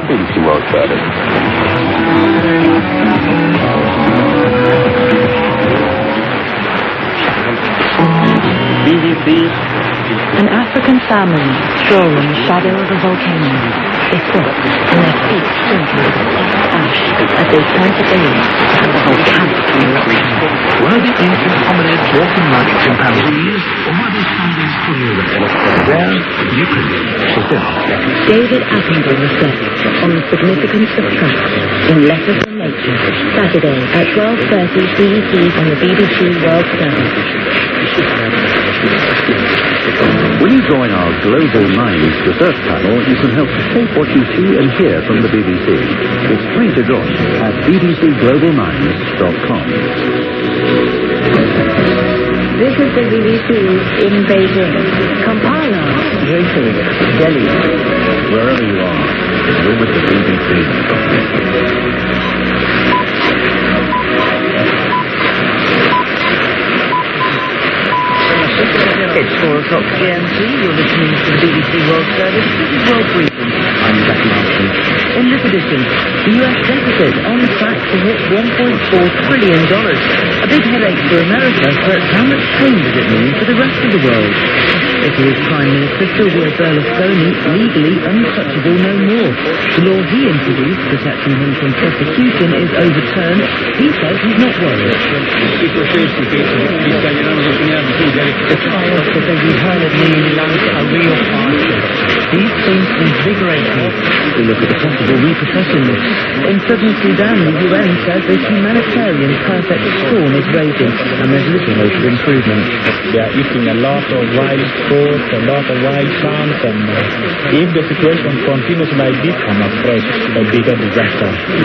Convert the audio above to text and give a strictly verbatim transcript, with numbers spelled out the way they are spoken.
B B C World Service. B B C. An African family stroll in the shadow of a volcano. They stop and their feet sprinkle with ash as they turn to gaze at the volcanic eruption. Were the ancient hominids walking like chimpanzees, or were they standing fully erect? There, you can fulfill. David Attenborough reflects on the significance of trust in Letters from Nature, Saturday at twelve thirty C E T on the B B C World Service. When you join our Global Minds research panel, you can help to shape what you see and hear from the B B C. It's free to join at b b c global minds dot com. This is the B B C in Beijing, Kampala, Reykjavik, Delhi, wherever you are, you're with the B B C. It's four o'clock G M T. You're listening to the B B C World Service. This is World Briefing. I'm Jackie Martin. In this edition, the U S deficit on track to hit one point four trillion dollars. A big headache for America, but how much pain does it mean for the rest of the world? Italy's Prime Minister Silvio Berlusconi legally untouchable no more. The law he introduced protecting him from prosecution is overturned. He says he's not worried. Because you heard of me in Lanka, a real hardship. These things invigorate me. We look at the possible repercussions. In southern Sudan, the U N says the humanitarian perfect storm is raging, and there's little hope of improvement. They are eating a lot of wild fruit, a lot of wild plants, and uh, if the situation continues like this, I'm afraid a bigger disaster.